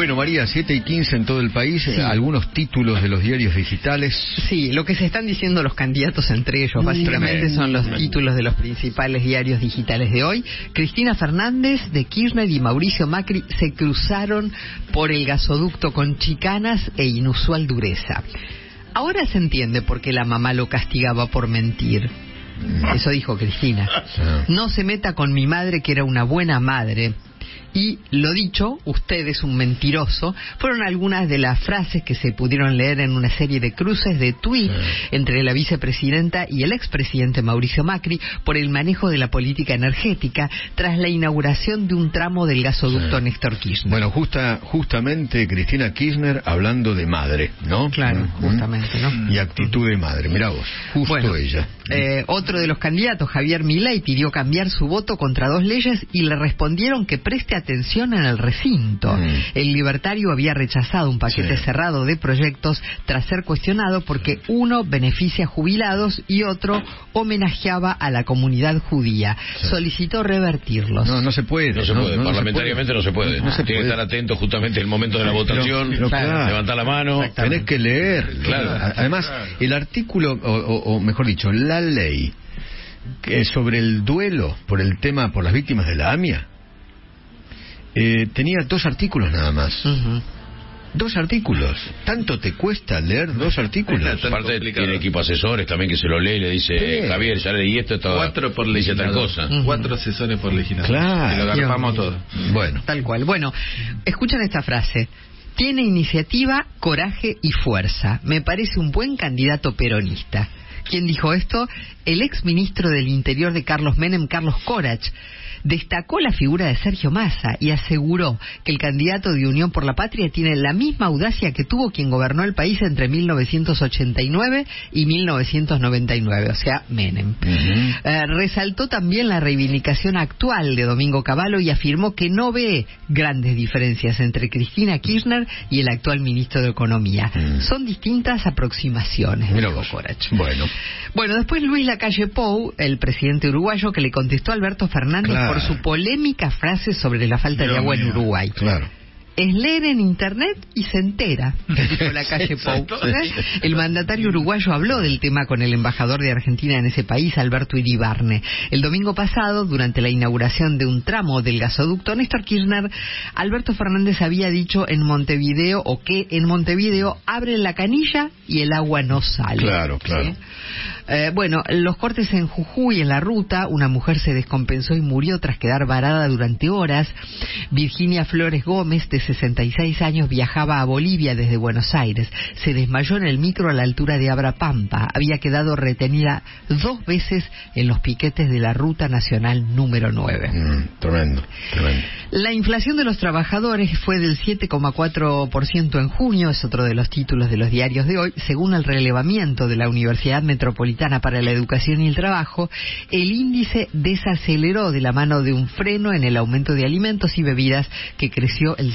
Bueno, María, 7:15 en todo el país, sí. Algunos títulos de los diarios digitales. Sí, lo que se están diciendo los candidatos entre ellos, básicamente son los títulos de los principales diarios digitales de hoy. Cristina Fernández de Kirchner y Mauricio Macri se cruzaron por el gasoducto con chicanas e inusual dureza. Ahora se entiende por qué la mamá lo castigaba por mentir. Eso dijo Cristina. No se meta con mi madre, que era una buena madre. Y lo dicho, usted es un mentiroso, fueron algunas de las frases que se pudieron leer en una serie de cruces de tuit entre la vicepresidenta y el expresidente Mauricio Macri por el manejo de la política energética tras la inauguración de un tramo del gasoducto Néstor Kirchner. Bueno, justamente Cristina Kirchner hablando de madre, ¿no? Claro, justamente, ¿no? Y actitud de madre, mirá vos, justo ella. Otro de los candidatos, Javier Milei, pidió cambiar su voto contra 2 leyes y le respondieron que preste atención en el recinto. El libertario había rechazado un paquete cerrado de proyectos tras ser cuestionado porque uno beneficia a jubilados y otro homenajeaba a la comunidad judía. Solicitó revertirlos. No se puede. No se puede, parlamentariamente no se puede. No se puede. Tiene que estar atento justamente en el momento de la votación, levantar la mano. Tenés que leer. Claro. Además, el artículo, o mejor dicho, la ley sobre el duelo por el tema, por las víctimas de la AMIA, tenía 2 artículos nada más. 2 artículos. ¿Tanto te cuesta leer 2 artículos? Aparte tiene equipo asesores también que se lo lee y le dice, Javier, ya leí esto, 4 por legislador. Tal cosa. 4 asesores por legislador. Claro. Y lo agarramos todo. Bueno. Tal cual. Bueno, escuchen esta frase. Tiene iniciativa, coraje y fuerza. Me parece un buen candidato peronista. ¿Quién dijo esto? El exministro del Interior de Carlos Menem, Carlos Corach, destacó la figura de Sergio Massa y aseguró que el candidato de Unión por la Patria tiene la misma audacia que tuvo quien gobernó el país entre 1989 y 1999, o sea, Menem. Resaltó también la reivindicación actual de Domingo Cavallo y afirmó que no ve grandes diferencias entre Cristina Kirchner y el actual ministro de Economía. Son distintas aproximaciones, dijo Corach. Bueno, después Luis Lacalle Pou, el presidente uruguayo, que le contestó a Alberto Fernández por su polémica frase sobre la falta de agua en Uruguay. Es leer en internet y se entera, dijo Lacalle Pou. El mandatario uruguayo habló del tema con el embajador de Argentina en ese país, Alberto Iribarne. El domingo pasado, durante la inauguración de un tramo del gasoducto Néstor Kirchner, Alberto Fernández había dicho en Montevideo, o que en Montevideo abren la canilla y el agua no sale. Claro. ¿Sí? Bueno, los cortes en Jujuy, en la ruta, una mujer se descompensó y murió tras quedar varada durante horas. Virginia Flores Gómez, de 66 años, viajaba a Bolivia desde Buenos Aires. Se desmayó en el micro a la altura de Abra Pampa. Había quedado retenida 2 veces en los piquetes de la Ruta Nacional número 9. Tremendo. La inflación de los trabajadores fue del 7,4% en junio, es otro de los títulos de los diarios de hoy. Según el relevamiento de la Universidad Metropolitana para la Educación y el Trabajo, el índice desaceleró de la mano de un freno en el aumento de alimentos y bebidas, que creció el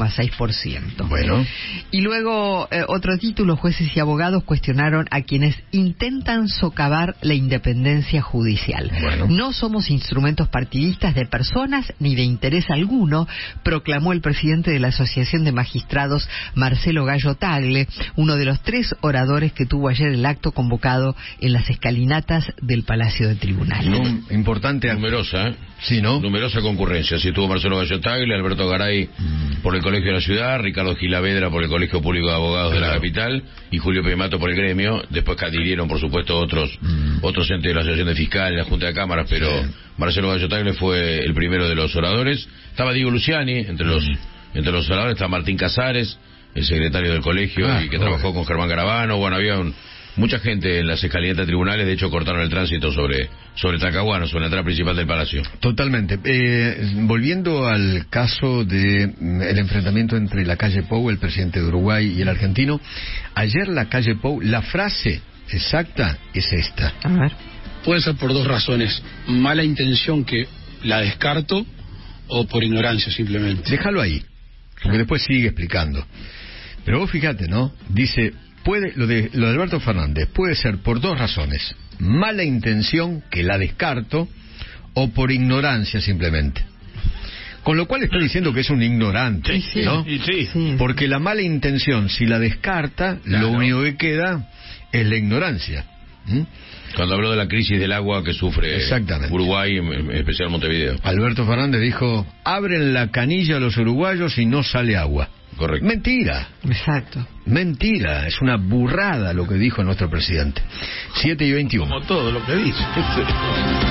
6,6%. Bueno. Y luego, otro título, jueces y abogados cuestionaron a quienes intentan socavar la independencia judicial. No somos instrumentos partidistas de personas ni de interés alguno, proclamó el presidente de la Asociación de Magistrados, Marcelo Gallo Tagle, uno de los 3 oradores que tuvo ayer el acto convocado en las escalinatas del Palacio de Tribunales. Importante. Numerosa, Sí, ¿no? Numerosa concurrencia. Sí, estuvo Marcelo Gallo Tagle, Alberto Garay por el Colegio de la Ciudad, Ricardo Gilavedra por el Colegio Público de Abogados de la Capital y Julio Pemato por el gremio. Después adhirieron, por supuesto, otros entes de la Asociación de Fiscales, la Junta de Cámaras, pero Marcelo Gallo Tagle fue el primero de los oradores. Estaba Diego Luciani entre los oradores, está Martín Casares, el secretario del colegio y que trabajó con Germán Garabano. Bueno, había mucha gente en las escalinatas de tribunales. De hecho, cortaron el tránsito sobre Talcahuano, sobre la entrada principal del Palacio. Totalmente. Volviendo al caso de el enfrentamiento entre Lacalle Pou, el presidente de Uruguay, y el argentino, ayer Lacalle Pou, la frase exacta es esta. A ver. Puede ser por 2 razones: mala intención, que la descarto, o por ignorancia simplemente. Déjalo ahí, porque después sigue explicando. Pero vos fíjate, ¿no? Dice, lo de Alberto Fernández puede ser por 2 razones: mala intención, que la descarto, o por ignorancia simplemente. Con lo cual está diciendo que es un ignorante, ¿no? Sí. Porque la mala intención, si la descarta, Claro. lo único que queda es la ignorancia. Cuando habló de la crisis del agua que sufre Exactamente. Uruguay, en especial Montevideo. Alberto Fernández dijo, abren la canilla a los uruguayos y no sale agua. Correcto. Mentira. Exacto. Mentira, es una burrada lo que dijo nuestro presidente. 7:21. Como todo lo que dice.